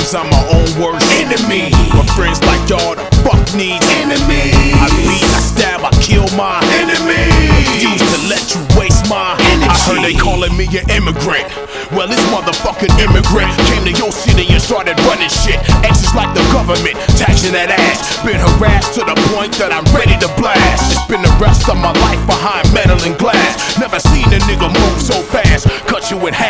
cause I'm my own worst enemy. My friends like y'all the fuck need enemy. I beat, I stab, I kill my enemy. Refuse to let you waste my energy. I heard they calling me an immigrant. Well, this motherfucking immigrant came to your city and started running shit. Exes like the government, taxing that ass. Been harassed to the point that I'm ready to blast. Spend the rest of my life behind metal and glass. Never seen a nigga move so fast, cut you in half.